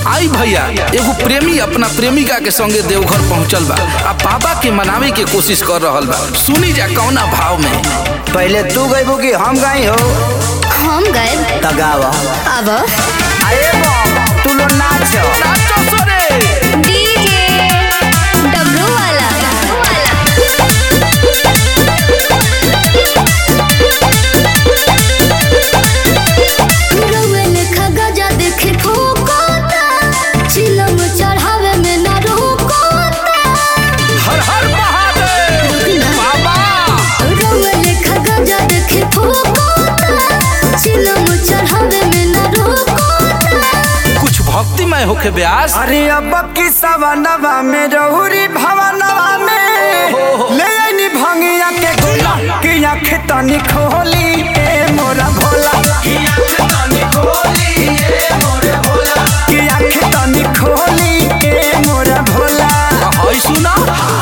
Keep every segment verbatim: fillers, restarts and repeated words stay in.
आई भैया एगो प्रेमी अपना प्रेमिका के संगे देवघर पहुंचल बा आ बाबा के मनावे के कोशिश कर रहल बा। सुनी जा कौना भाव में। पहले तू गईबू कि हम गई हो? हम गए त गावा अब अरे बम तू लो नाच नाचो सोरे डीजे डब्लू वाला रोवेल खगजा देखे ठोकोता चिलम चढ़ावे में ना रोकोता हर हर महादेव बाबा। रोवेल खगजा देखे ठोकोता चिलम चढ़ावे में ना रोकोता। कुछ भक्तिमय होके ब्यास। अरे अब की सवनवा में रहुरी भवनवा में ले आईनी भंगिया के गोला की आँख तनी खोली ए मोरा भोला की आँख तनी खोली ए मोरा भोला की आँख तनी खोली ए मोरा भोला। हई सुना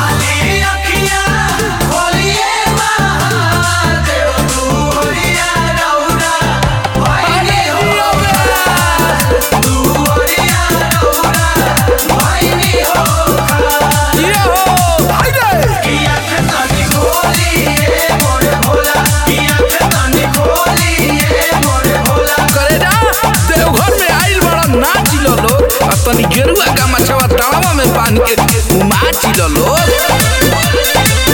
तनी गेरुआ का मछवा तावा में बांध के घुमा चिलो लोग।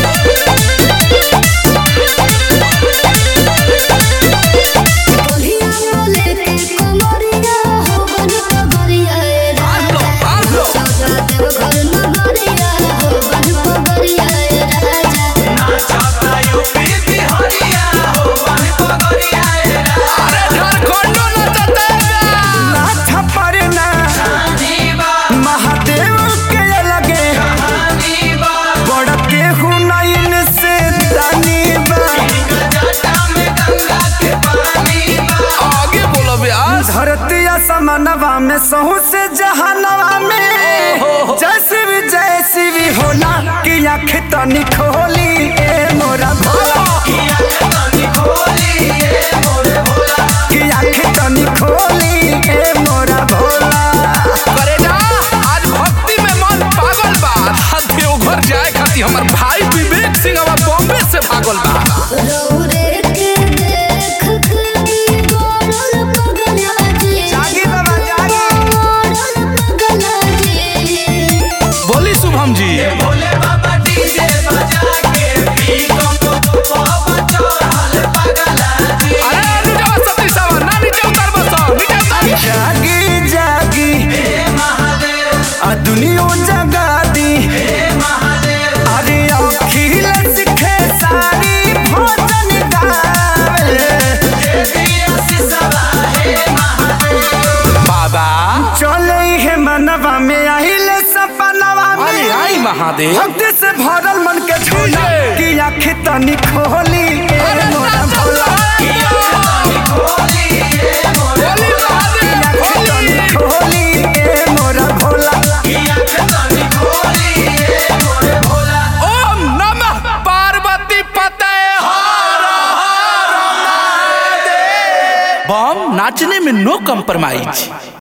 समनवा में सहू से जहानवा में जैसी भी जैसी भी होला कि आँख तनी खोली ए मोरा भोला कि आँख तनी खोली ए मोरा भोला कि आँख तनी खोली ए मोरा भोला। करे जा आज भक्ति में मन पागल बा। देवघर जाए खातिर हमर भाई विवेक सिंह अब बॉम्बे से भागल बा। जी भोले बाबा डीजे बजा के पी को बाबा चढ़ल पगला जी। अरे नीचे सती सावा ना नीचे उतर बसो नीचे उतर। जागी जागी हे महादेव आ दुनिया जगा दी हे महादेव। अरे अखिल सिखे सारी भोजन गावे देवी सिसवा हे महादेव। बाबा चले हे मनवा में आइल सपनवा में आई महादेव भक्ति से भरल मन के झूला की आँख तनी खोली ए मोरा भोला की आँख तनी खोली ए मोरा भोला की आँख तनी खोली ए मोरा भोला की आँख तनी खोली ए मोरा भोला। ओम नमः पार्वती पते हर हर महादेव। बम नाचने में नो कम्प्रोमाइज।